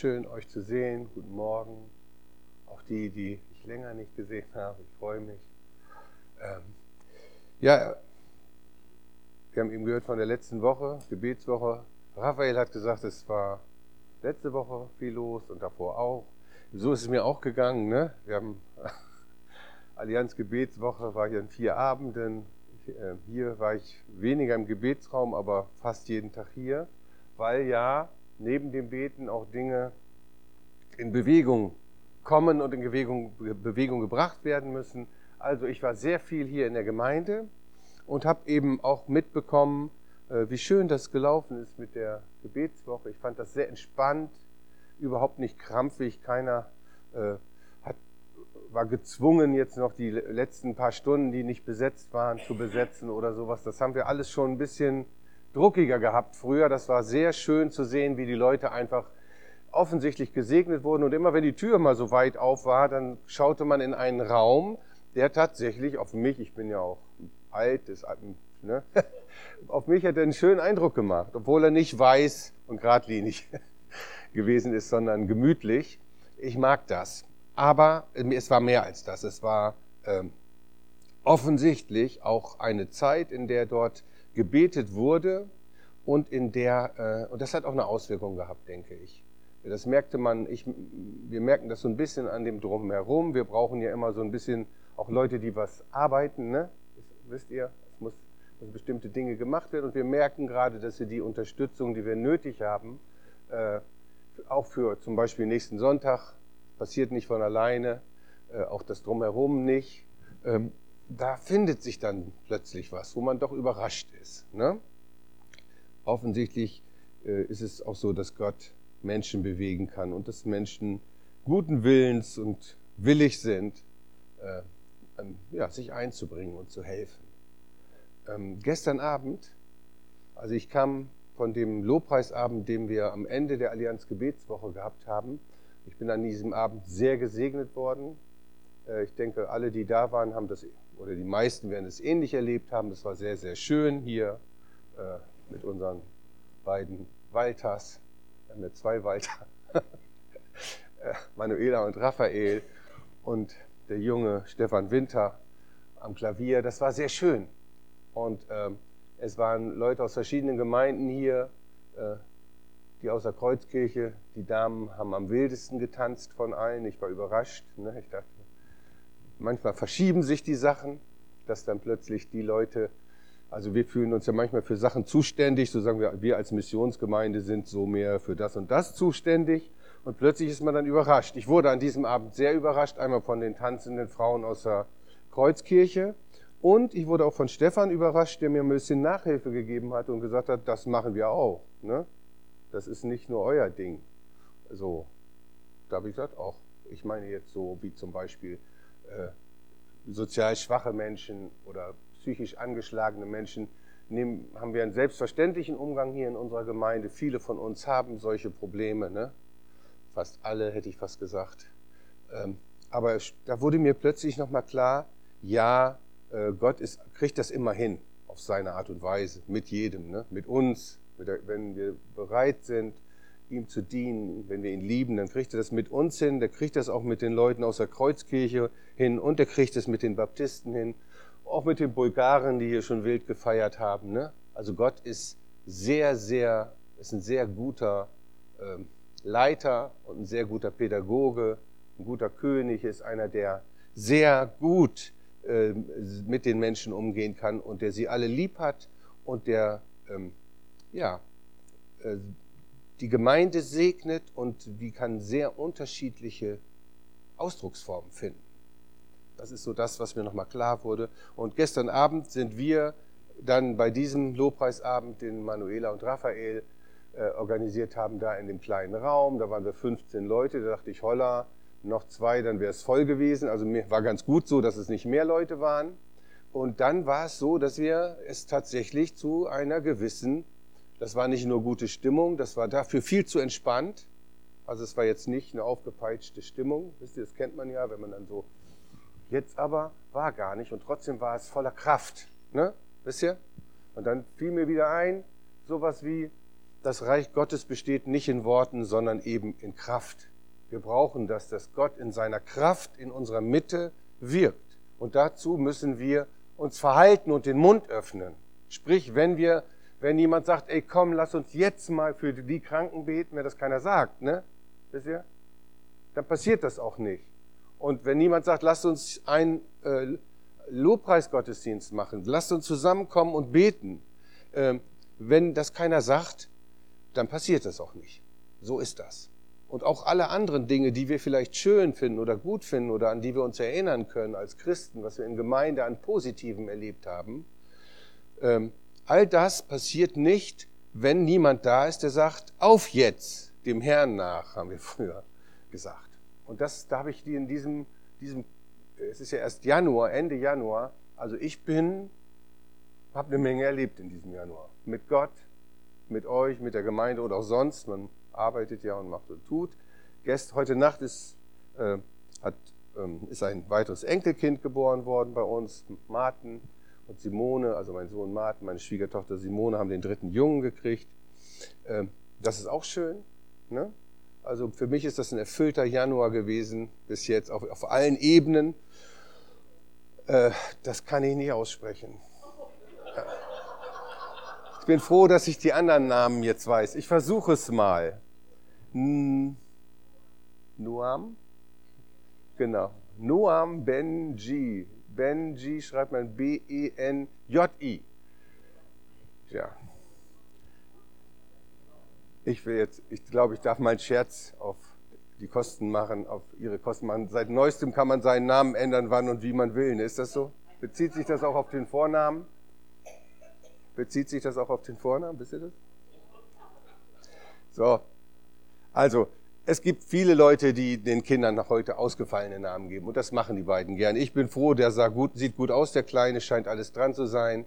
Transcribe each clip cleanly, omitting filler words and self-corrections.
schön, euch zu sehen. Guten Morgen. Auch die, die ich länger nicht gesehen habe. Ich freue mich. Ja, wir haben eben gehört von der letzten Woche, Gebetswoche. Raphael hat gesagt, es war letzte Woche viel los und davor auch. So ist es mir auch gegangen. Ne? Wir haben Allianz Gebetswoche, war hier in 4 Abenden. Hier war ich weniger im Gebetsraum, aber fast jeden Tag hier, weil ja neben dem Beten auch Dinge in Bewegung kommen und in Bewegung gebracht werden müssen. Also ich war sehr viel hier in der Gemeinde und habe eben auch mitbekommen, wie schön das gelaufen ist mit der Gebetswoche. Ich fand das sehr entspannt, überhaupt nicht krampfig. Keiner war gezwungen, jetzt noch die letzten paar Stunden, die nicht besetzt waren, zu besetzen oder sowas. Das haben wir alles schon ein bisschen druckiger gehabt früher. Das war sehr schön zu sehen, wie die Leute einfach offensichtlich gesegnet wurden. Und immer wenn die Tür mal so weit auf war, dann schaute man in einen Raum, der tatsächlich auf mich, ich bin ja auch alt, ne? Auf mich hat er einen schönen Eindruck gemacht, obwohl er nicht weiß und geradlinig gewesen ist, sondern gemütlich. Ich mag das. Aber es war mehr als das. Es war offensichtlich auch eine Zeit, in der dort gebetet wurde und und das hat auch eine Auswirkung gehabt, denke ich. Das merkte man, wir merken das so ein bisschen an dem Drumherum. Wir brauchen ja immer so ein bisschen auch Leute, die was arbeiten, ne? Wisst ihr, es muss bestimmte Dinge gemacht werden und wir merken gerade, dass wir die Unterstützung, die wir nötig haben, auch für zum Beispiel nächsten Sonntag, passiert nicht von alleine, auch das Drumherum nicht. Da findet sich dann plötzlich was, wo man doch überrascht ist. Ne? Offensichtlich ist es auch so, dass Gott Menschen bewegen kann und dass Menschen guten Willens und willig sind, sich einzubringen und zu helfen. Gestern Abend, also ich kam von dem Lobpreisabend, den wir am Ende der Allianz Gebetswoche gehabt haben. Ich bin an diesem Abend sehr gesegnet worden. Ich denke, alle, die da waren, haben das, oder die meisten werden es ähnlich erlebt haben. Das war sehr, sehr schön hier mit unseren beiden Walters. Wir haben ja 2 Walter, Manuela und Raphael und der junge Stefan Winter am Klavier. Das war sehr schön. Und es waren Leute aus verschiedenen Gemeinden hier, die aus der Kreuzkirche. Die Damen haben am wildesten getanzt von allen. Ich war überrascht. Ne? Ich dachte, manchmal verschieben sich die Sachen, dass dann plötzlich die Leute, also wir fühlen uns ja manchmal für Sachen zuständig, so sagen wir als Missionsgemeinde sind so mehr für das und das zuständig. Und plötzlich ist man dann überrascht. Ich wurde an diesem Abend sehr überrascht, einmal von den tanzenden Frauen aus der Kreuzkirche. Und ich wurde auch von Stefan überrascht, der mir ein bisschen Nachhilfe gegeben hat und gesagt hat, das machen wir auch. Ne? Das ist nicht nur euer Ding. So, da habe ich gesagt, auch. Ich meine jetzt so wie zum Beispiel sozial schwache Menschen oder psychisch angeschlagene Menschen, haben wir einen selbstverständlichen Umgang hier in unserer Gemeinde. Viele von uns haben solche Probleme, ne? Fast alle, hätte ich fast gesagt. Aber da wurde mir plötzlich nochmal klar, ja, Gott kriegt das immer hin, auf seine Art und Weise, mit jedem, ne? Mit uns, wenn wir bereit sind, ihm zu dienen, wenn wir ihn lieben, dann kriegt er das mit uns hin, der kriegt das auch mit den Leuten aus der Kreuzkirche hin und der kriegt es mit den Baptisten hin, auch mit den Bulgaren, die hier schon wild gefeiert haben. Ne? Also Gott ist ein sehr guter Leiter und ein sehr guter Pädagoge, ein guter König, ist einer, der sehr gut mit den Menschen umgehen kann und der sie alle lieb hat und der die Gemeinde segnet und die kann sehr unterschiedliche Ausdrucksformen finden. Das ist so das, was mir nochmal klar wurde. Und gestern Abend sind wir dann bei diesem Lobpreisabend, den Manuela und Raphael organisiert haben, da in dem kleinen Raum. Da waren wir 15 Leute, da dachte ich, holla, noch 2, dann wäre es voll gewesen. Also mir war ganz gut so, dass es nicht mehr Leute waren. Und dann war es so, dass wir es tatsächlich zu einer gewissen, das war nicht nur gute Stimmung, das war dafür viel zu entspannt. Also es war jetzt nicht eine aufgepeitschte Stimmung, wisst ihr, das kennt man ja, wenn man dann so, jetzt aber war gar nicht und trotzdem war es voller Kraft, ne? Wisst ihr? Und dann fiel mir wieder ein, sowas wie, das Reich Gottes besteht nicht in Worten, sondern eben in Kraft. Wir brauchen das, dass Gott in seiner Kraft in unserer Mitte wirkt. Und dazu müssen wir uns verhalten und den Mund öffnen. Sprich, wenn jemand sagt, ey komm, lass uns jetzt mal für die Kranken beten, wenn das keiner sagt, ne? Wisst ihr? Dann passiert das auch nicht. Und wenn niemand sagt, lasst uns einen Lobpreisgottesdienst machen, lasst uns zusammenkommen und beten. Wenn das keiner sagt, dann passiert das auch nicht. So ist das. Und auch alle anderen Dinge, die wir vielleicht schön finden oder gut finden oder an die wir uns erinnern können als Christen, was wir in Gemeinde an Positivem erlebt haben, all das passiert nicht, wenn niemand da ist, der sagt, auf jetzt, dem Herrn nach, haben wir früher gesagt. Und da habe ich die in diesem, es ist ja erst Januar, Ende Januar, also ich habe eine Menge erlebt in diesem Januar. Mit Gott, mit euch, mit der Gemeinde oder auch sonst. Man arbeitet ja und macht und tut. Heute Nacht ist ein weiteres Enkelkind geboren worden bei uns, Martin und Simone, also mein Sohn Martin, meine Schwiegertochter Simone haben den 3. Jungen gekriegt. Das ist auch schön, ne? Also für mich ist das ein erfüllter Januar gewesen, bis jetzt auf allen Ebenen. Das kann ich nicht aussprechen. Ich bin froh, dass ich die anderen Namen jetzt weiß. Ich versuche es mal. Noam? Genau. Noam Benji. Benji schreibt man B-E-N-J-I. Ja. Ich glaube, ich darf mal einen Scherz auf die Kosten machen, auf Ihre Kosten machen. Seit Neuestem kann man seinen Namen ändern, wann und wie man will. Ist das so? Bezieht sich das auch auf den Vornamen? Bezieht sich das auch auf den Vornamen? Wisst ihr das? So. Also, es gibt viele Leute, die den Kindern nach heute ausgefallene Namen geben. Und das machen die beiden gern. Ich bin froh, der sieht gut aus, der Kleine, scheint alles dran zu sein.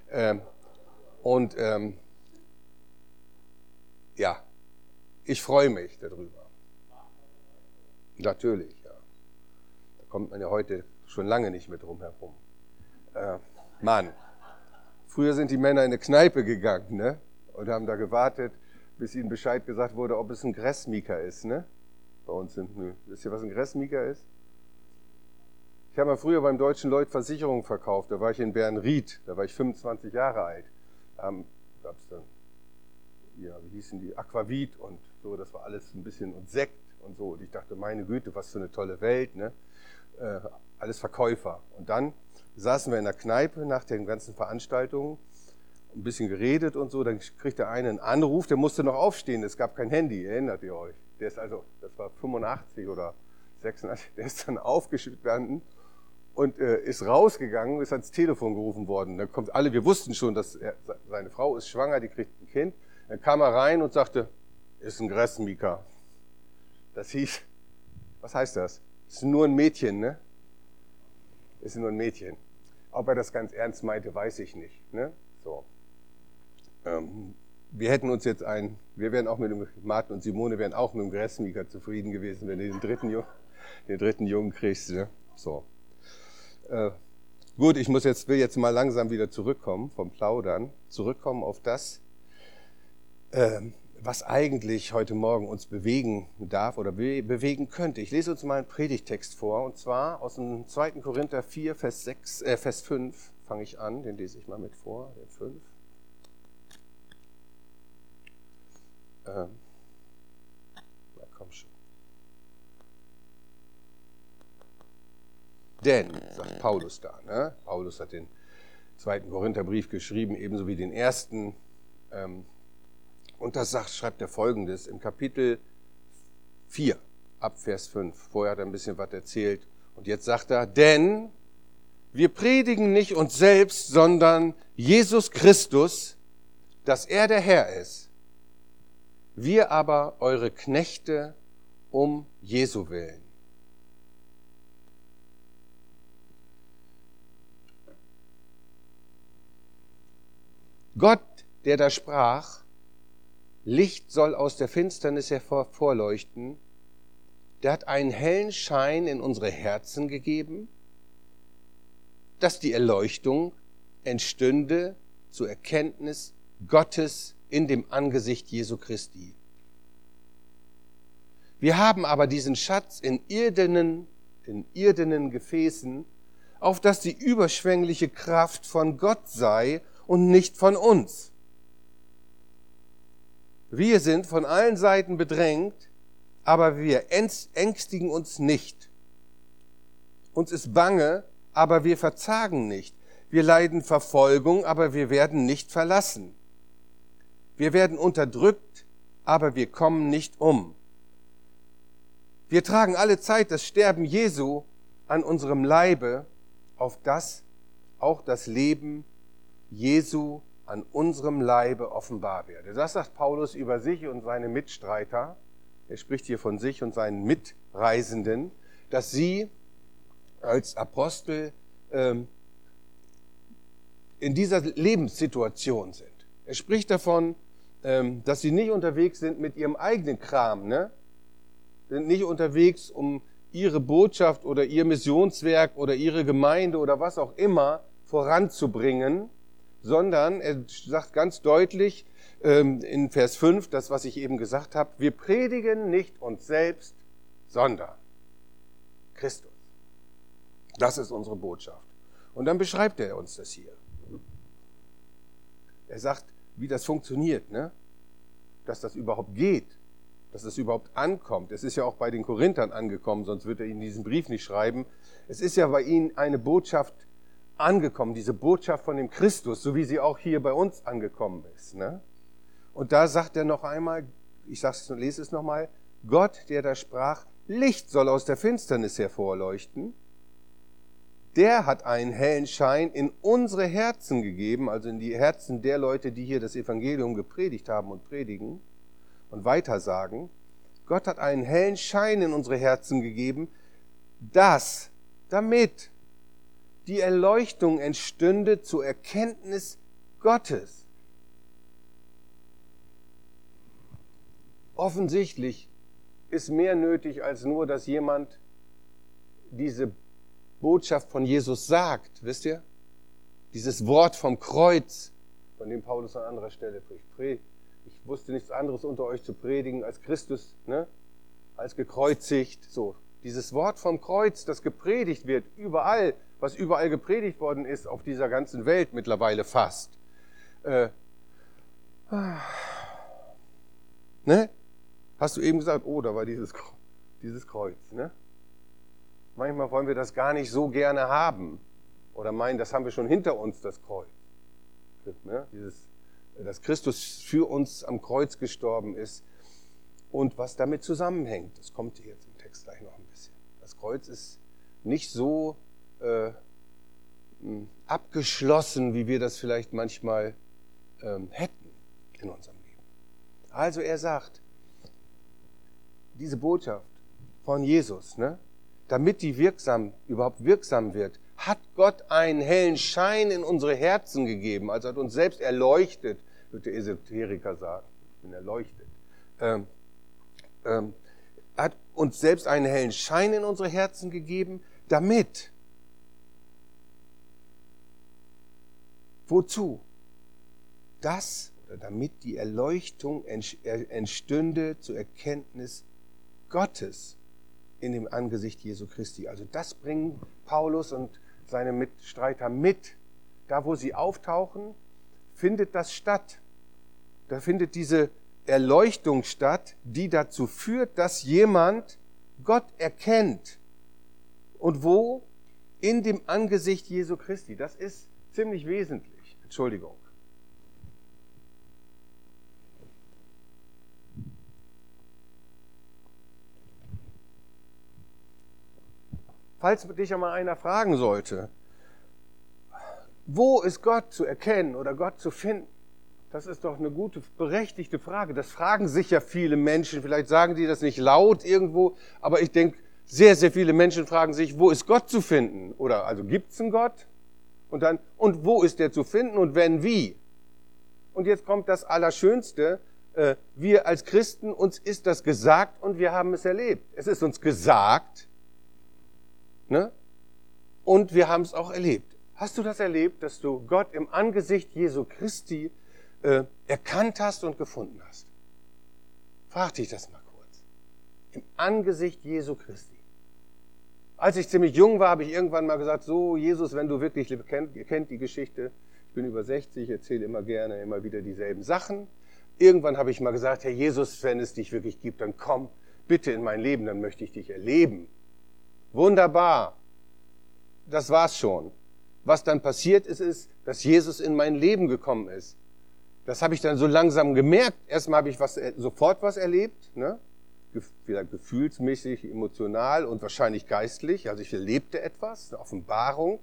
Ja, ich freue mich darüber. Natürlich, ja. Da kommt man ja heute schon lange nicht mehr drum herum. Mann, früher sind die Männer in eine Kneipe gegangen, ne? Und haben da gewartet, bis ihnen Bescheid gesagt wurde, ob es ein Gressmieker ist, ne? Bei uns wisst ihr, was ein Gressmieker ist? Ich habe mal früher beim Deutschen Lloyd Versicherungen verkauft, da war ich in Bernried, da war ich 25 Jahre alt. Da gab es dann, ja, wie hießen die, Aquavit und so, das war alles ein bisschen, und Sekt und so. Und ich dachte, meine Güte, was für eine tolle Welt, ne? Alles Verkäufer. Und dann saßen wir in der Kneipe nach den ganzen Veranstaltungen, ein bisschen geredet und so, dann kriegte einer einen Anruf, der musste noch aufstehen, es gab kein Handy, erinnert ihr euch? Das war 85 oder 86, der ist dann aufgestanden und ist rausgegangen, ist ans Telefon gerufen worden. Dann kommt alle, wir wussten schon, dass seine Frau ist schwanger, die kriegt ein Kind. Dann kam er rein und sagte, ist ein Gressmieker. Das hieß, was heißt das? Ist nur ein Mädchen, ne? Ist nur ein Mädchen. Ob er das ganz ernst meinte, weiß ich nicht, ne? So. Wir hätten uns jetzt wir wären auch mit dem, Martin und Simone wären auch mit dem Gressmieker zufrieden gewesen, wenn du den dritten Jungen kriegst, ne? So. Gut, will jetzt mal langsam wieder zurückkommen vom Plaudern, zurückkommen auf das, was eigentlich heute Morgen uns bewegen darf oder bewegen könnte. Ich lese uns mal einen Predigtext vor, und zwar aus dem 2. Korinther 4, Vers 5 fange ich an, den lese ich mal mit vor, den 5. Na komm schon. Denn, sagt Paulus da, ne? Paulus hat den 2. Korintherbrief geschrieben, ebenso wie den 1. Und das schreibt er Folgendes im Kapitel 4, ab Vers 5. Vorher hat er ein bisschen was erzählt. Und jetzt sagt er, denn wir predigen nicht uns selbst, sondern Jesus Christus, dass er der Herr ist. Wir aber eure Knechte um Jesu willen. Gott, der da sprach, Licht soll aus der Finsternis hervorleuchten, der hat einen hellen Schein in unsere Herzen gegeben, dass die Erleuchtung entstünde zur Erkenntnis Gottes in dem Angesicht Jesu Christi. Wir haben aber diesen Schatz in irdenen Gefäßen, auf dass die überschwängliche Kraft von Gott sei und nicht von uns. Wir sind von allen Seiten bedrängt, aber wir ängstigen uns nicht. Uns ist bange, aber wir verzagen nicht. Wir leiden Verfolgung, aber wir werden nicht verlassen. Wir werden unterdrückt, aber wir kommen nicht um. Wir tragen alle Zeit das Sterben Jesu an unserem Leibe, auf das auch das Leben Jesu an unserem Leibe offenbar werde. Das sagt Paulus über sich und seine Mitstreiter. Er spricht hier von sich und seinen Mitreisenden, dass sie als Apostel in dieser Lebenssituation sind. Er spricht davon, dass sie nicht unterwegs sind mit ihrem eigenen Kram, ne? Sind nicht unterwegs, um ihre Botschaft oder ihr Missionswerk oder ihre Gemeinde oder was auch immer voranzubringen, sondern er sagt ganz deutlich in Vers 5, das, was ich eben gesagt habe, wir predigen nicht uns selbst, sondern Christus. Das ist unsere Botschaft. Und dann beschreibt er uns das hier. Er sagt, wie das funktioniert, ne? Dass das überhaupt geht, dass es überhaupt ankommt. Es ist ja auch bei den Korinthern angekommen, sonst wird er ihnen diesen Brief nicht schreiben. Es ist ja bei ihnen eine Botschaft angekommen, diese Botschaft von dem Christus, so wie sie auch hier bei uns angekommen ist, ne? Und da sagt er noch einmal, lese es nochmal, Gott, der da sprach, Licht soll aus der Finsternis hervorleuchten, der hat einen hellen Schein in unsere Herzen gegeben, also in die Herzen der Leute, die hier das Evangelium gepredigt haben und predigen und weitersagen. Gott hat einen hellen Schein in unsere Herzen gegeben, damit die Erleuchtung entstünde zur Erkenntnis Gottes. Offensichtlich ist mehr nötig als nur, dass jemand diese Botschaft von Jesus sagt, wisst ihr? Dieses Wort vom Kreuz, von dem Paulus an anderer Stelle spricht. Ich wusste nichts anderes unter euch zu predigen als Christus, ne? Als gekreuzigt. So, dieses Wort vom Kreuz, das gepredigt wird, überall, was überall gepredigt worden ist, auf dieser ganzen Welt mittlerweile fast. Ne? Hast du eben gesagt, oh, da war dieses Kreuz, ne? Manchmal wollen wir das gar nicht so gerne haben oder meinen, das haben wir schon hinter uns, das Kreuz. Ne? Dass Christus für uns am Kreuz gestorben ist und was damit zusammenhängt. Das kommt jetzt im Text gleich noch ein bisschen. Das Kreuz ist nicht so abgeschlossen, wie wir das vielleicht manchmal hätten in unserem Leben. Also er sagt, diese Botschaft von Jesus, ne? Damit die überhaupt wirksam wird, hat Gott einen hellen Schein in unsere Herzen gegeben, also hat uns selbst erleuchtet, wird der Esoteriker sagen, ich bin erleuchtet, hat uns selbst einen hellen Schein in unsere Herzen gegeben, damit, wozu? Damit die Erleuchtung entstünde zur Erkenntnis Gottes in dem Angesicht Jesu Christi. Also das bringen Paulus und seine Mitstreiter mit. Da, wo sie auftauchen, findet das statt. Da findet diese Erleuchtung statt, die dazu führt, dass jemand Gott erkennt. Und wo? In dem Angesicht Jesu Christi. Das ist ziemlich wesentlich. Entschuldigung. Falls dich einmal einer fragen sollte, wo ist Gott zu erkennen oder Gott zu finden? Das ist doch eine gute, berechtigte Frage. Das fragen sich ja viele Menschen. Vielleicht sagen die das nicht laut irgendwo, aber ich denke, sehr, sehr viele Menschen fragen sich, wo ist Gott zu finden? Oder also gibt es einen Gott? Und wo ist der zu finden und wenn, wie? Und jetzt kommt das Allerschönste. Wir als Christen, uns ist das gesagt und wir haben es erlebt. Es ist uns gesagt, ne? Und wir haben es auch erlebt. Hast du das erlebt, dass du Gott im Angesicht Jesu Christi erkannt hast und gefunden hast? Frag dich das mal kurz. Im Angesicht Jesu Christi. Als ich ziemlich jung war, habe ich irgendwann mal gesagt, so Jesus, wenn du wirklich lebst, ihr kennt die Geschichte, ich bin über 60, erzähle immer gerne, immer wieder dieselben Sachen. Irgendwann habe ich mal gesagt, Herr Jesus, wenn es dich wirklich gibt, dann komm bitte in mein Leben, dann möchte ich dich erleben. Wunderbar. Das war's schon. Was dann passiert ist, dass Jesus in mein Leben gekommen ist. Das habe ich dann so langsam gemerkt. Erstmal habe ich sofort was erlebt, ne? Wieder gefühlsmäßig, emotional und wahrscheinlich geistlich. Also ich erlebte etwas, eine Offenbarung.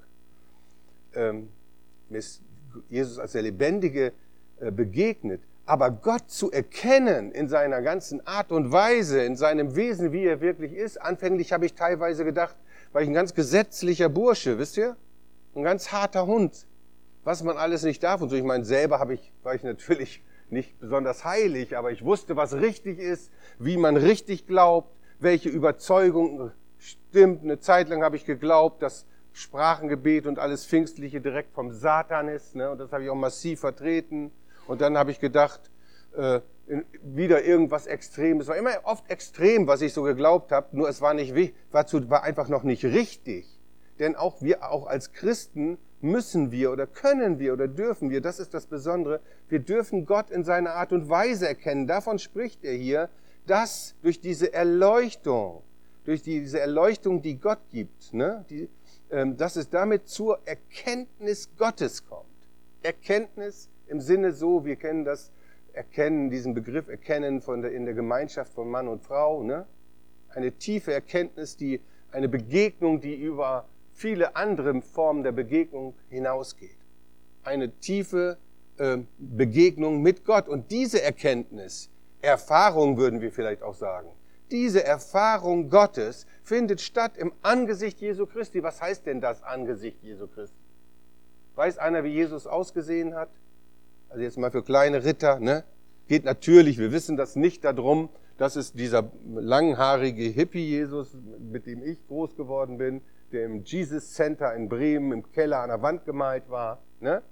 Mir ist Jesus als der Lebendige begegnet. Aber Gott zu erkennen in seiner ganzen Art und Weise, in seinem Wesen, wie er wirklich ist. Anfänglich habe ich teilweise gedacht, war ich ein ganz gesetzlicher Bursche, wisst ihr? Ein ganz harter Hund, was man alles nicht darf. Und so, ich meine, selber war ich natürlich nicht besonders heilig, aber ich wusste, was richtig ist, wie man richtig glaubt, welche Überzeugung stimmt. Eine Zeit lang habe ich geglaubt, dass Sprachengebet und alles Pfingstliche direkt vom Satan ist, ne? Und das habe ich auch massiv vertreten. Und dann habe ich gedacht, wieder irgendwas Extremes. Es war immer oft extrem, was ich so geglaubt habe, nur es war einfach noch nicht richtig. Denn auch als Christen müssen wir oder können wir oder dürfen wir, das ist das Besondere, wir dürfen Gott in seiner Art und Weise erkennen. Davon spricht er hier, dass durch diese Erleuchtung, die Gott gibt, ne, dass es damit zur Erkenntnis Gottes kommt. Erkenntnis im Sinne so, wir kennen diesen Begriff Erkennen in der Gemeinschaft von Mann und Frau, ne? Eine tiefe Erkenntnis, eine Begegnung, die über viele andere Formen der Begegnung hinausgeht. Eine tiefe Begegnung mit Gott. Und diese Erkenntnis, Erfahrung würden wir vielleicht auch sagen, diese Erfahrung Gottes findet statt im Angesicht Jesu Christi. Was heißt denn das Angesicht Jesu Christi? Weiß einer, wie Jesus ausgesehen hat? Also jetzt mal für kleine Ritter, ne? Geht natürlich, wir wissen das nicht darum, das ist dieser langhaarige Hippie-Jesus, mit dem ich groß geworden bin, der im Jesus Center in Bremen im Keller an der Wand gemalt war. Ne?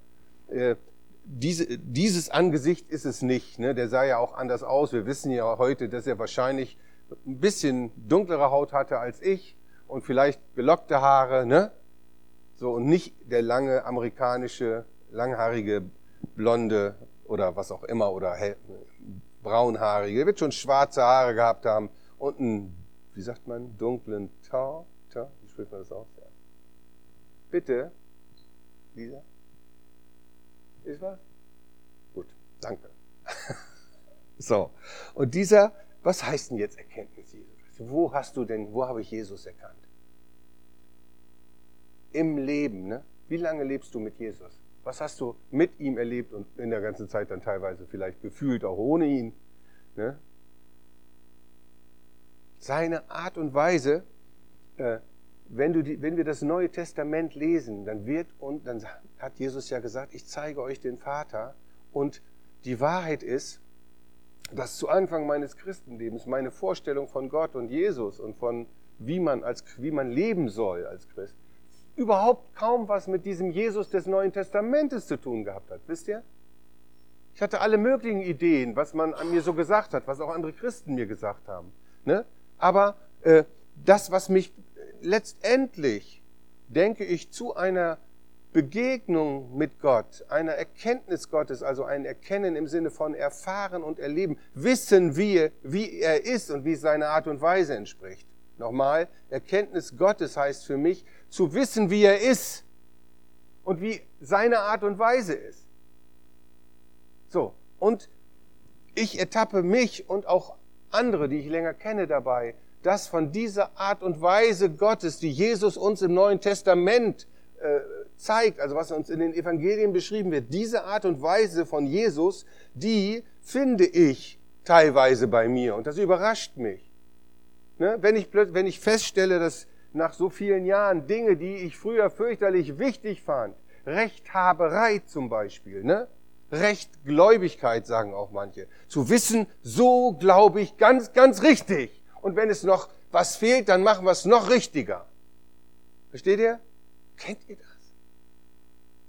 Dieses Angesicht ist es nicht. Ne? Der sah ja auch anders aus. Wir wissen ja heute, dass er wahrscheinlich ein bisschen dunklere Haut hatte als ich und vielleicht gelockte Haare. Ne? So, und nicht der lange amerikanische, langhaarige, blonde oder was auch immer oder braunhaarige. Der wird schon schwarze Haare gehabt haben und einen, wie sagt man, dunklen wie spricht man das aus? Ja. Bitte, Lisa? Ist was? Gut, danke. So, und was heißt denn jetzt Erkenntnis Jesu? Wo habe ich Jesus erkannt? Im Leben, ne? Wie lange lebst du mit Jesus? Was hast du mit ihm erlebt und in der ganzen Zeit dann teilweise vielleicht gefühlt, auch ohne ihn? Ne? Seine Art und Weise, wenn wir das Neue Testament lesen, dann hat Jesus ja gesagt, ich zeige euch den Vater. Und die Wahrheit ist, dass zu Anfang meines Christenlebens meine Vorstellung von Gott und Jesus und von wie man leben soll als Christ, überhaupt kaum was mit diesem Jesus des Neuen Testamentes zu tun gehabt hat. Wisst ihr? Ich hatte alle möglichen Ideen, was man an mir so gesagt hat, was auch andere Christen mir gesagt haben. Ne? Aber das, was mich letztendlich, denke ich, zu einer Begegnung mit Gott, einer Erkenntnis Gottes, also ein Erkennen im Sinne von erfahren und erleben, wissen, wie er ist und wie seine Art und Weise entspricht. Nochmal, Erkenntnis Gottes heißt für mich, zu wissen, wie er ist und wie seine Art und Weise ist. So, und ich ertappe mich und auch andere, die ich länger kenne, dabei, dass von dieser Art und Weise Gottes, die Jesus uns im Neuen Testament zeigt, also was uns in den Evangelien beschrieben wird, diese Art und Weise von Jesus, die finde ich teilweise bei mir und das überrascht mich. Ne? Wenn ich feststelle, dass nach so vielen Jahren Dinge, die ich früher fürchterlich wichtig fand, Rechthaberei zum Beispiel, ne? Rechtgläubigkeit sagen auch manche, zu wissen, so glaube ich ganz, ganz richtig. Und wenn es noch was fehlt, dann machen wir es noch richtiger. Versteht ihr? Kennt ihr das?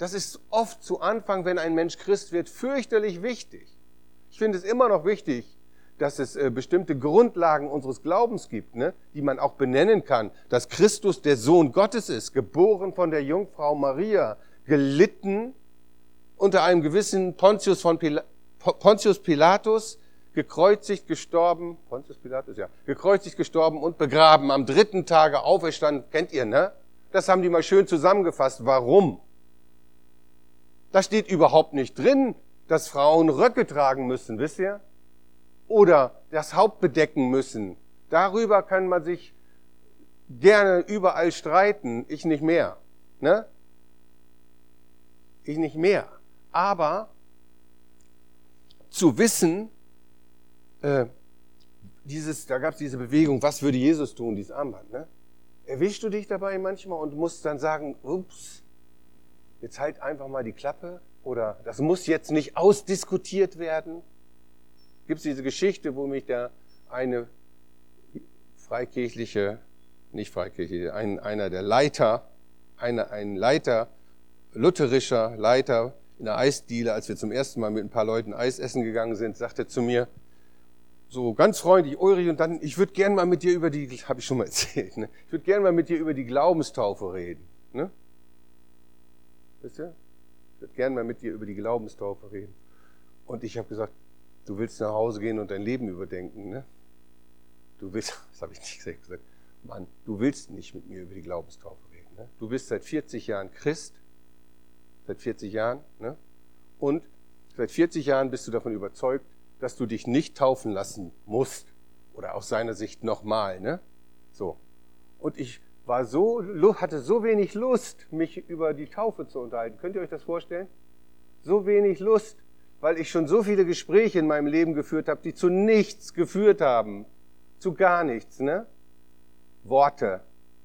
Das ist oft zu Anfang, wenn ein Mensch Christ wird, fürchterlich wichtig. Ich finde es immer noch wichtig, dass es bestimmte Grundlagen unseres Glaubens gibt, ne, die man auch benennen kann. Dass Christus der Sohn Gottes ist, geboren von der Jungfrau Maria, gelitten unter einem gewissen Pontius Pilatus, gekreuzigt, gestorben, gekreuzigt, gestorben und begraben, am 3. Tage auferstanden. Kennt ihr, ne? Das haben die mal schön zusammengefasst. Warum? Da steht überhaupt nicht drin, dass Frauen Röcke tragen müssen, wisst ihr? Oder das Haupt bedecken müssen. Darüber kann man sich gerne überall streiten. Ich nicht mehr. Ne? Ich nicht mehr. Aber zu wissen, da gab es diese Bewegung, was würde Jesus tun, dieses Armband. Ne? Erwischst du dich dabei manchmal und musst dann sagen, ups, jetzt halt einfach mal die Klappe oder das muss jetzt nicht ausdiskutiert werden. Gibt es diese Geschichte, wo mich da einer der Leiter, ein Leiter, lutherischer Leiter in der Eisdiele, als wir zum ersten Mal mit ein paar Leuten Eis essen gegangen sind, sagte zu mir, so ganz freundlich, Ulrich, und dann, ich würde gerne mal mit dir habe ich schon mal erzählt, ne? Ich würde gerne mal mit dir über die Glaubenstaufe reden. Ne? Wisst ihr? Ich würde gerne mal mit dir über die Glaubenstaufe reden. Und ich habe gesagt, du willst nach Hause gehen und dein Leben überdenken, ne? Das habe ich nicht gesagt. Mann, du willst nicht mit mir über die Glaubenstaufe reden. Ne? Du bist seit 40 Jahren Christ, seit 40 Jahren, ne? Und seit 40 Jahren bist du davon überzeugt, dass du dich nicht taufen lassen musst. Oder aus seiner Sicht nochmal, ne? So. Und ich hatte so wenig Lust, mich über die Taufe zu unterhalten. Könnt ihr euch das vorstellen? So wenig Lust, weil ich schon so viele Gespräche in meinem Leben geführt habe, die zu nichts geführt haben. Zu gar nichts, ne? Worte.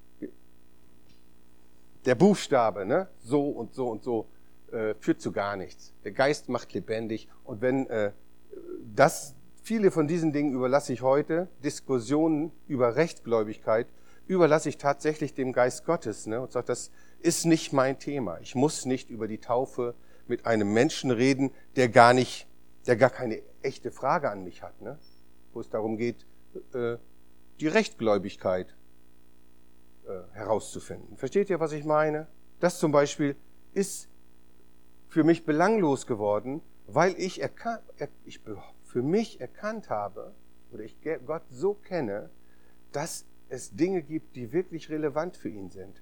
Der Buchstabe, ne? So und so und so, führt zu gar nichts. Der Geist macht lebendig. Und wenn viele von diesen Dingen überlasse ich heute, Diskussionen über Rechtgläubigkeit, überlasse ich tatsächlich dem Geist Gottes, ne? Und sage, das ist nicht mein Thema. Ich muss nicht über die Taufe mit einem Menschen reden, der gar keine echte Frage an mich hat, ne? Wo es darum geht, die Rechtgläubigkeit herauszufinden. Versteht ihr, was ich meine? Das zum Beispiel ist für mich belanglos geworden, weil ich für mich erkannt habe, oder ich Gott so kenne, dass es Dinge gibt, die wirklich relevant für ihn sind.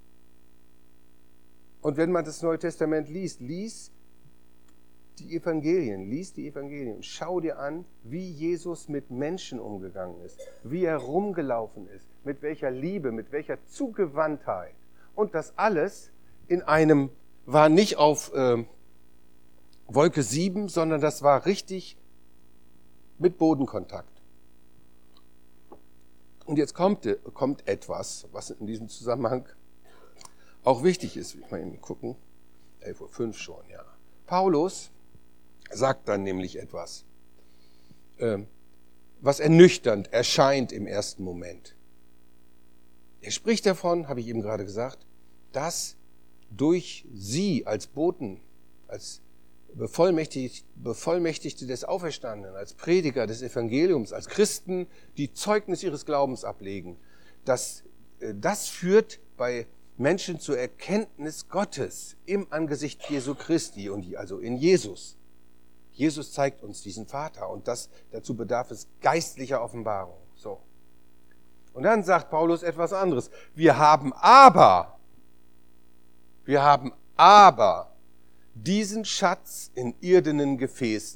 Und wenn man das Neue Testament liest die Evangelien, schau dir an, wie Jesus mit Menschen umgegangen ist, wie er rumgelaufen ist, mit welcher Liebe, mit welcher Zugewandtheit. Und das alles war nicht auf Wolke 7, sondern das war richtig mit Bodenkontakt. Und jetzt kommt etwas, was in diesem Zusammenhang auch wichtig ist. Ich mal eben gucken. 11:05 Uhr schon, ja. Paulus sagt dann nämlich etwas, was ernüchternd erscheint im ersten Moment. Er spricht davon, habe ich eben gerade gesagt, dass durch sie als Boten, als Bevollmächtigte des Auferstandenen, als Prediger des Evangeliums, als Christen, die Zeugnis ihres Glaubens ablegen, dass das führt bei Menschen zur Erkenntnis Gottes im Angesicht Jesu Christi, also in Jesus. Jesus zeigt uns diesen Vater und dazu bedarf es geistlicher Offenbarung. So. Und dann sagt Paulus etwas anderes. Wir haben aber diesen Schatz in irdenen Gefäßen.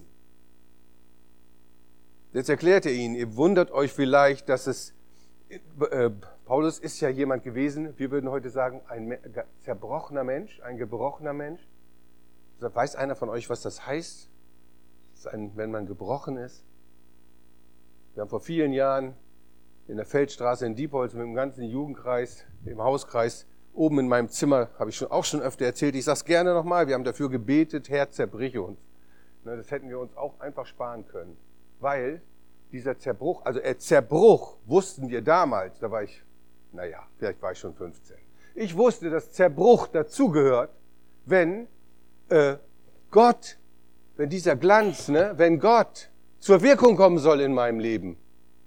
Jetzt erklärt er ihnen, ihr wundert euch vielleicht, dass Paulus ist ja jemand gewesen, wir würden heute sagen, ein zerbrochener Mensch, ein gebrochener Mensch. Weiß einer von euch, was das heißt, wenn man gebrochen ist? Wir haben vor vielen Jahren in der Feldstraße in Diepholz mit dem ganzen Jugendkreis, dem Hauskreis, oben in meinem Zimmer, habe ich auch schon öfter erzählt, ich sage es gerne nochmal, wir haben dafür gebetet, Herr, zerbrich uns. Das hätten wir uns auch einfach sparen können, weil dieser Zerbruch, Zerbruch wussten wir damals, da war ich, vielleicht war ich schon 15. Ich wusste, dass Zerbruch dazugehört, wenn Gott, wenn dieser Glanz, ne, wenn Gott zur Wirkung kommen soll in meinem Leben.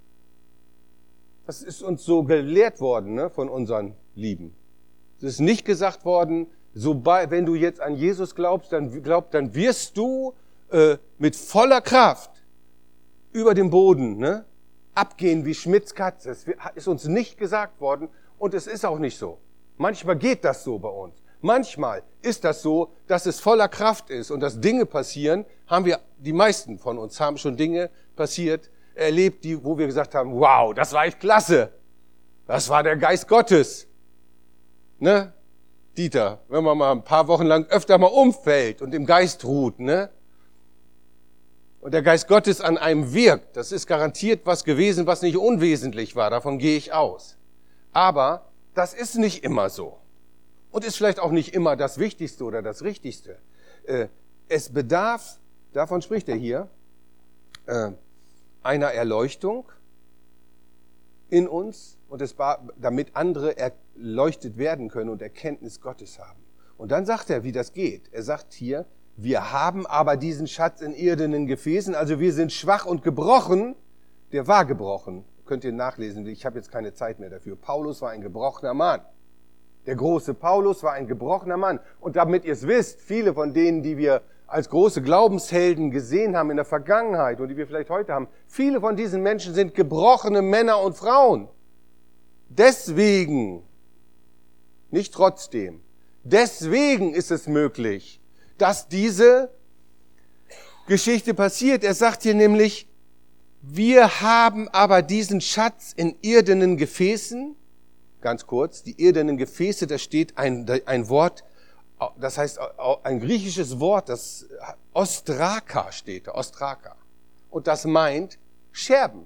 Das ist uns so gelehrt worden, ne, von unseren Lieben. Es ist nicht gesagt worden, sobald, wenn du jetzt an Jesus glaubst, dann wirst du mit voller Kraft über den Boden, ne, abgehen wie Schmidts Katze. Es ist uns nicht gesagt worden und es ist auch nicht so. Manchmal geht das so bei uns. Manchmal ist das so, dass es voller Kraft ist und dass Dinge passieren. Die meisten von uns haben schon Dinge passiert, erlebt, wo wir gesagt haben, wow, das war echt klasse. Das war der Geist Gottes. Ne? Dieter, wenn man mal ein paar Wochen lang öfter mal umfällt und im Geist ruht, ne? Und der Geist Gottes an einem wirkt, das ist garantiert was gewesen, was nicht unwesentlich war, davon gehe ich aus. Aber das ist nicht immer so. Und ist vielleicht auch nicht immer das Wichtigste oder das Richtigste. Es bedarf, davon spricht er hier, einer Erleuchtung in uns, und damit andere erleuchtet werden können und Erkenntnis Gottes haben. Und dann sagt er, wie das geht. Er sagt hier, wir haben aber diesen Schatz in irdenen Gefäßen, also wir sind schwach und gebrochen. Der war gebrochen. Könnt ihr nachlesen, ich habe jetzt keine Zeit mehr dafür. Paulus war ein gebrochener Mann. Der große Paulus war ein gebrochener Mann. Und damit ihr es wisst, viele von denen, die wir als große Glaubenshelden gesehen haben in der Vergangenheit und die wir vielleicht heute haben, viele von diesen Menschen sind gebrochene Männer und Frauen. Deswegen, nicht trotzdem, deswegen ist es möglich, dass diese Geschichte passiert. Er sagt hier nämlich, wir haben aber diesen Schatz in irdenen Gefäßen. Ganz kurz, die irdenen Gefäße, da steht ein Wort, das heißt ein griechisches Wort, das Ostraka steht da, Ostraka. Und das meint Scherben.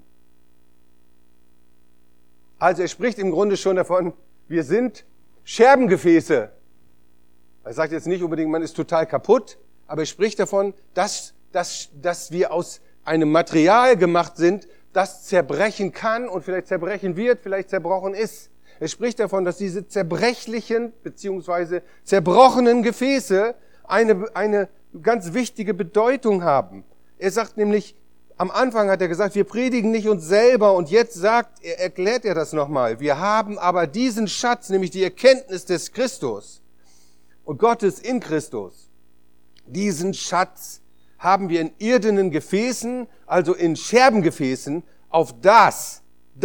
Also er spricht im Grunde schon davon, wir sind Scherbengefäße. Er sagt jetzt nicht unbedingt, man ist total kaputt, aber er spricht davon, dass wir aus einem Material gemacht sind, das zerbrechen kann und vielleicht zerbrechen wird, vielleicht zerbrochen ist. Er spricht davon, dass diese zerbrechlichen bzw. zerbrochenen Gefäße eine ganz wichtige Bedeutung haben. Er sagt nämlich, am Anfang hat er gesagt, wir predigen nicht uns selber, und jetzt erklärt er das nochmal. Wir haben aber diesen Schatz, nämlich die Erkenntnis des Christus und Gottes in Christus. Diesen Schatz haben wir in irdenen Gefäßen, also in Scherbengefäßen, auf das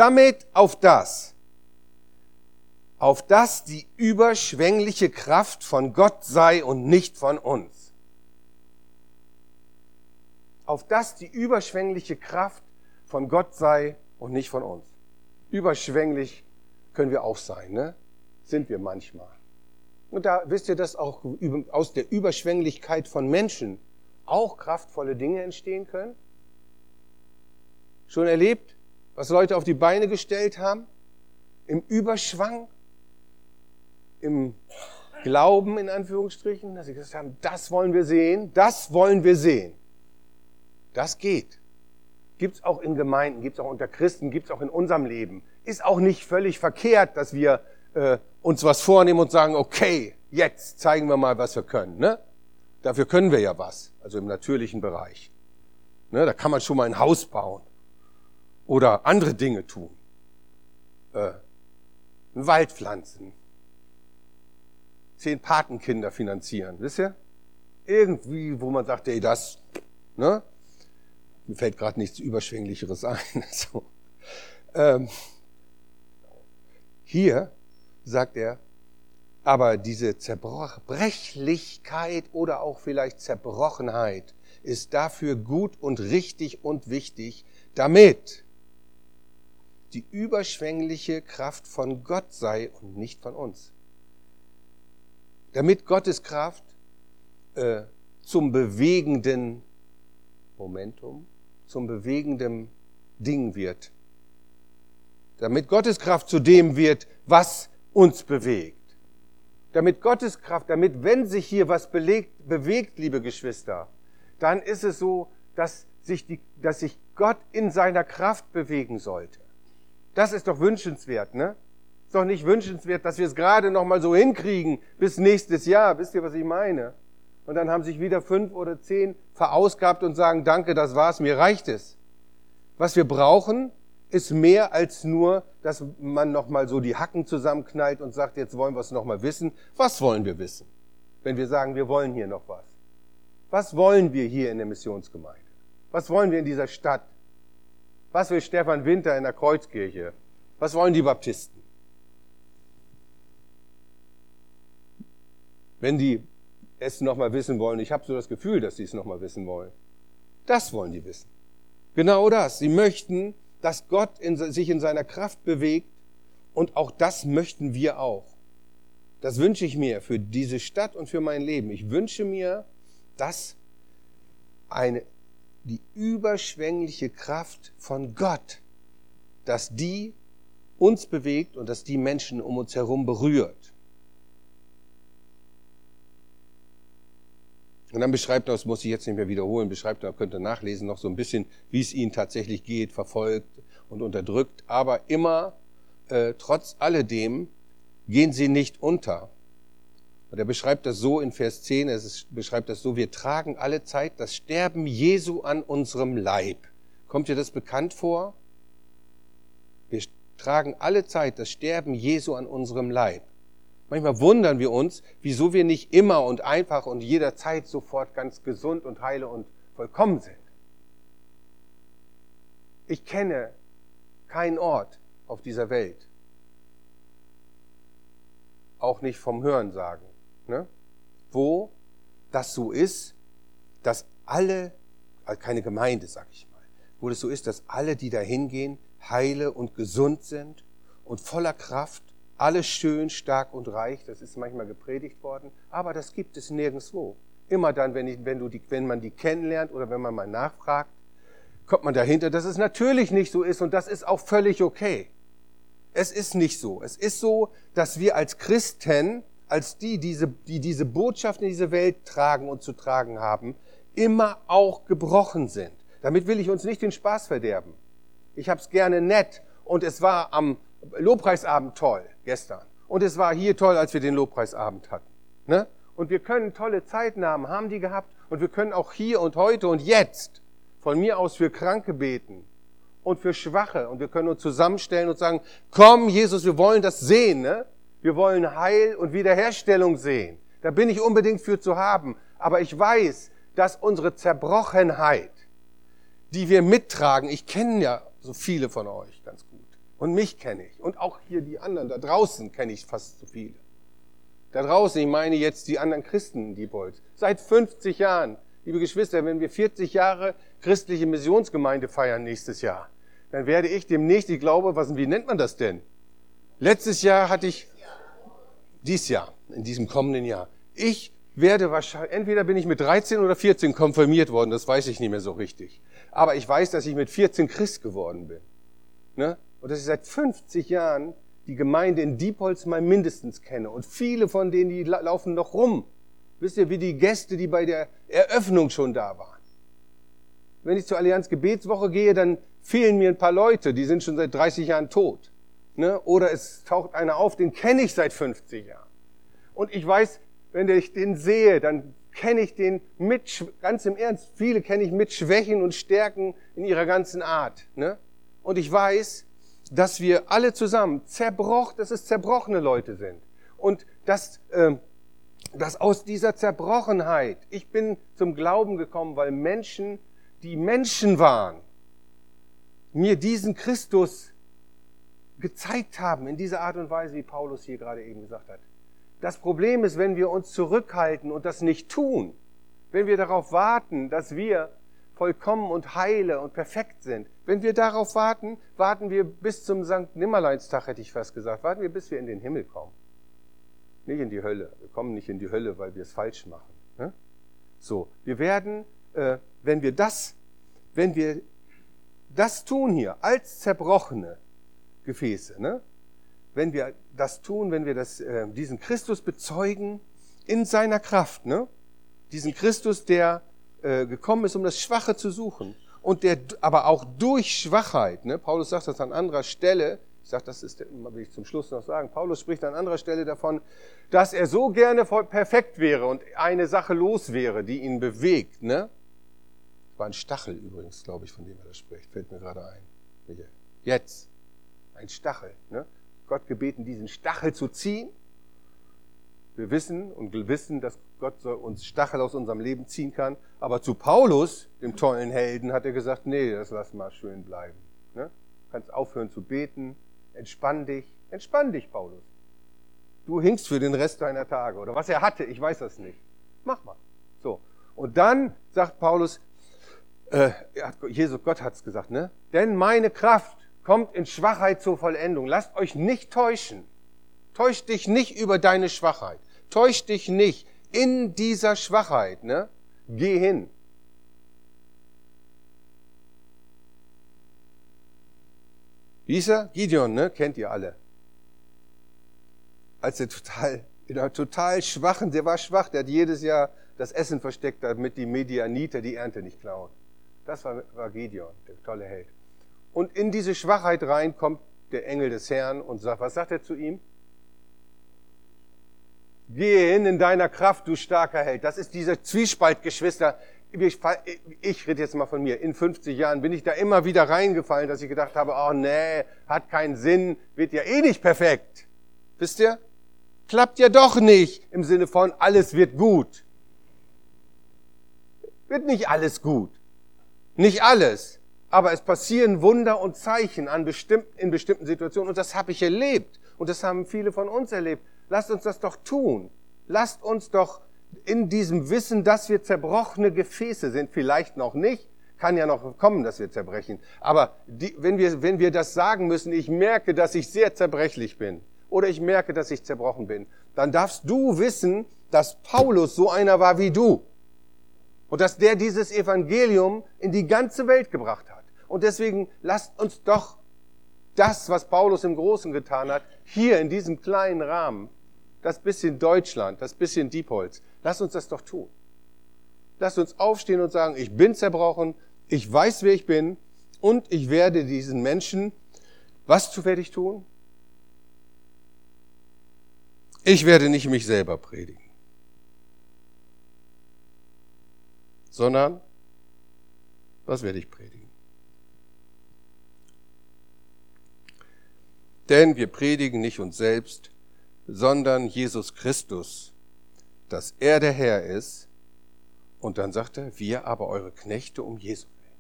die überschwängliche Kraft von Gott sei und nicht von uns. Auf das die überschwängliche Kraft von Gott sei und nicht von uns. Überschwänglich können wir auch sein, ne? Sind wir manchmal. Und da wisst ihr, dass auch aus der Überschwänglichkeit von Menschen auch kraftvolle Dinge entstehen können? Schon erlebt, was Leute auf die Beine gestellt haben? Im Überschwang? Im Glauben, in Anführungsstrichen, dass sie gesagt haben, das wollen wir sehen, das wollen wir sehen. Das geht. Gibt's auch in Gemeinden, gibt's auch unter Christen, gibt's auch in unserem Leben. Ist auch nicht völlig verkehrt, dass wir uns was vornehmen und sagen, okay, jetzt zeigen wir mal, was wir können. Ne? Dafür können wir ja was, also im natürlichen Bereich. Ne? Da kann man schon mal ein Haus bauen oder andere Dinge tun. Einen Wald pflanzen. 10 Patenkinder finanzieren, wisst ihr? Irgendwie, wo man sagt, ey, das, ne? Mir fällt gerade nichts Überschwänglicheres ein. So. Hier sagt er, aber diese Zerbrechlichkeit oder auch vielleicht Zerbrochenheit ist dafür gut und richtig und wichtig, damit die überschwängliche Kraft von Gott sei und nicht von uns. Damit Gottes Kraft zum bewegenden Momentum, zum bewegenden Ding wird. Damit Gottes Kraft zu dem wird, was uns bewegt. Damit Gottes Kraft, damit wenn sich hier was bewegt, liebe Geschwister, dann ist es so, dass sich Gott in seiner Kraft bewegen sollte. Das ist doch wünschenswert, ne? Ist doch nicht wünschenswert, dass wir es gerade noch mal so hinkriegen bis nächstes Jahr. Wisst ihr, was ich meine? Und dann haben sich wieder 5 oder 10 verausgabt und sagen, danke, das war's, mir reicht es. Was wir brauchen, ist mehr als nur, dass man noch mal so die Hacken zusammenknallt und sagt, jetzt wollen wir es noch mal wissen. Was wollen wir wissen, wenn wir sagen, wir wollen hier noch was? Was wollen wir hier in der Missionsgemeinde? Was wollen wir in dieser Stadt? Was will Stefan Winter in der Kreuzkirche? Was wollen die Baptisten? Wenn die es nochmal wissen wollen, ich habe so das Gefühl, dass sie es nochmal wissen wollen. Das wollen die wissen. Genau das. Sie möchten, dass Gott sich in seiner Kraft bewegt und auch das möchten wir auch. Das wünsche ich mir für diese Stadt und für mein Leben. Ich wünsche mir, dass die überschwängliche Kraft von Gott, dass die uns bewegt und dass die Menschen um uns herum berührt. Und dann beschreibt er, das muss ich jetzt nicht mehr wiederholen, beschreibt er, könnt ihr nachlesen, noch so ein bisschen, wie es ihnen tatsächlich geht, verfolgt und unterdrückt. Aber immer, trotz alledem, gehen sie nicht unter. Und er beschreibt das so in Vers 10, beschreibt das so, wir tragen alle Zeit das Sterben Jesu an unserem Leib. Kommt dir das bekannt vor? Wir tragen alle Zeit das Sterben Jesu an unserem Leib. Manchmal wundern wir uns, wieso wir nicht immer und einfach und jederzeit sofort ganz gesund und heile und vollkommen sind. Ich kenne keinen Ort auf dieser Welt, auch nicht vom Hörensagen, wo das so ist, dass alle, also keine Gemeinde, sag ich mal, wo das so ist, dass alle, die da hingehen, heile und gesund sind und voller Kraft, alles schön, stark und reich, das ist manchmal gepredigt worden, aber das gibt es nirgendwo. Immer dann, wenn man die kennenlernt oder wenn man mal nachfragt, kommt man dahinter, dass es natürlich nicht so ist und das ist auch völlig okay. Es ist nicht so. Es ist so, dass wir als Christen, als die diese Botschaft in diese Welt tragen und zu tragen haben, immer auch gebrochen sind. Damit will ich uns nicht den Spaß verderben. Ich hab's gerne nett und es war am Lobpreisabend toll gestern und es war hier toll, als wir den Lobpreisabend hatten. Ne? Und wir können tolle Zeiten haben die gehabt und wir können auch hier und heute und jetzt von mir aus für Kranke beten und für Schwache und wir können uns zusammenstellen und sagen, komm Jesus, wir wollen das sehen, ne? Wir wollen Heil und Wiederherstellung sehen. Da bin ich unbedingt für zu haben, aber ich weiß, dass unsere Zerbrochenheit, die wir mittragen, ich kenne ja so viele von euch ganz gut und mich kenne ich und auch hier die anderen, da draußen kenne ich fast so viele. Da draußen, ich meine jetzt die anderen Christen in Diepholz, seit 50 Jahren, liebe Geschwister, wenn wir 40 Jahre christliche Missionsgemeinde feiern nächstes Jahr, dann werde ich demnächst, ich glaube, wie nennt man das denn? Letztes Jahr hatte ich, dieses Jahr, in diesem kommenden Jahr, ich werde wahrscheinlich, entweder bin ich mit 13 oder 14 konfirmiert worden, das weiß ich nicht mehr so richtig. Aber ich weiß, dass ich mit 14 Christ geworden bin. Ne? Und dass ich seit 50 Jahren die Gemeinde in Diepholz mal mindestens kenne. Und viele von denen, die laufen noch rum. Wisst ihr, wie die Gäste, die bei der Eröffnung schon da waren. Wenn ich zur Allianz Gebetswoche gehe, dann fehlen mir ein paar Leute, die sind schon seit 30 Jahren tot. Ne? Oder es taucht einer auf, den kenne ich seit 50 Jahren. Und ich weiß, wenn ich den sehe, dann kenne ich den ganz im Ernst, viele kenne ich mit Schwächen und Stärken in ihrer ganzen Art. Ne? Und ich weiß, dass wir alle zusammen dass es zerbrochene Leute sind. Und dass aus dieser Zerbrochenheit, ich bin zum Glauben gekommen, weil Menschen, die Menschen waren, mir diesen Christus gezeigt haben, in dieser Art und Weise, wie Paulus hier gerade eben gesagt hat. Das Problem ist, wenn wir uns zurückhalten und das nicht tun, wenn wir darauf warten, dass wir vollkommen und heile und perfekt sind, wenn wir darauf warten wir bis zum Sankt Nimmerleinstag, hätte ich fast gesagt, warten wir, bis wir in den Himmel kommen. Nicht in die Hölle. Wir kommen nicht in die Hölle, weil wir es falsch machen. Ne? So, wir werden, wenn wir das tun hier, als zerbrochene Gefäße, ne? Wenn wir das tun, wenn wir diesen Christus bezeugen in seiner Kraft, ne? Diesen Christus, der gekommen ist, um das Schwache zu suchen und der aber auch durch Schwachheit, ne? Paulus sagt das an anderer Stelle, Ich sage, das will ich zum Schluss noch sagen. Paulus spricht an anderer Stelle davon, dass er so gerne perfekt wäre und eine Sache los wäre, die ihn bewegt. Ne? Das war ein Stachel übrigens, glaube ich, von dem er da spricht. Fällt mir gerade ein. Jetzt. Ein Stachel. Ne? Gott gebeten, diesen Stachel zu ziehen. Wir wissen, dass Gott uns Stachel aus unserem Leben ziehen kann. Aber zu Paulus, dem tollen Helden, hat er gesagt, nee, das lass mal schön bleiben. Ne? Du kannst aufhören zu beten. Entspann dich, Paulus. Du hinkst für den Rest deiner Tage. Oder was er hatte, ich weiß das nicht. Mach mal. So. Und dann sagt Paulus, Gott hat es gesagt, ne? Denn meine Kraft kommt in Schwachheit zur Vollendung. Lasst euch nicht täuschen. Täusch dich nicht über deine Schwachheit. Täusch dich nicht in dieser Schwachheit, ne? Geh hin. Wie hieß er? Gideon, ne? Kennt ihr alle. Als er total schwachen, der war schwach, der hat jedes Jahr das Essen versteckt, damit die Medianiter die Ernte nicht klauen. Das war Gideon, der tolle Held. Und in diese Schwachheit rein kommt der Engel des Herrn und sagt, was sagt er zu ihm? Gehe hin in deiner Kraft, du starker Held. Das ist dieser Zwiespalt, Geschwister. Ich rede jetzt mal von mir. In 50 Jahren bin ich da immer wieder reingefallen, dass ich gedacht habe, oh nee, hat keinen Sinn, wird ja eh nicht perfekt. Wisst ihr? Klappt ja doch nicht im Sinne von, alles wird gut. Wird nicht alles gut. Nicht alles. Aber es passieren Wunder und Zeichen in bestimmten Situationen. Und das habe ich erlebt. Und das haben viele von uns erlebt. Lasst uns das doch tun. Lasst uns doch in diesem Wissen, dass wir zerbrochene Gefäße sind, vielleicht noch nicht, kann ja noch kommen, dass wir zerbrechen. Aber wenn wir das sagen müssen, ich merke, dass ich sehr zerbrechlich bin oder ich merke, dass ich zerbrochen bin, dann darfst du wissen, dass Paulus so einer war wie du und dass der dieses Evangelium in die ganze Welt gebracht hat. Und deswegen lasst uns doch das, was Paulus im Großen getan hat, hier in diesem kleinen Rahmen, das bisschen Deutschland, das bisschen Diepholz, lass uns das doch tun. Lass uns aufstehen und sagen, ich bin zerbrochen, ich weiß, wer ich bin und ich werde diesen Menschen, was werde ich tun? Ich werde nicht mich selber predigen, sondern was werde ich predigen? Denn wir predigen nicht uns selbst, sondern Jesus Christus, dass er der Herr ist. Und dann sagt er, wir aber eure Knechte um Jesu willen.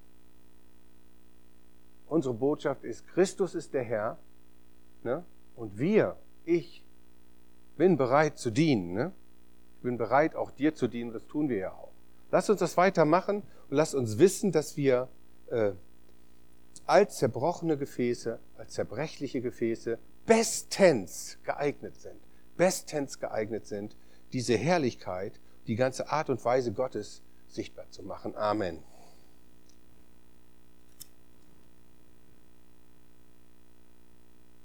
Unsere Botschaft ist, Christus ist der Herr, ne? Und ich bin bereit zu dienen. Ne? Ich bin bereit, auch dir zu dienen, das tun wir ja auch. Lass uns das weitermachen und lass uns wissen, dass wir als zerbrochene Gefäße, als zerbrechliche Gefäße bestens geeignet sind, diese Herrlichkeit, die ganze Art und Weise Gottes sichtbar zu machen. Amen.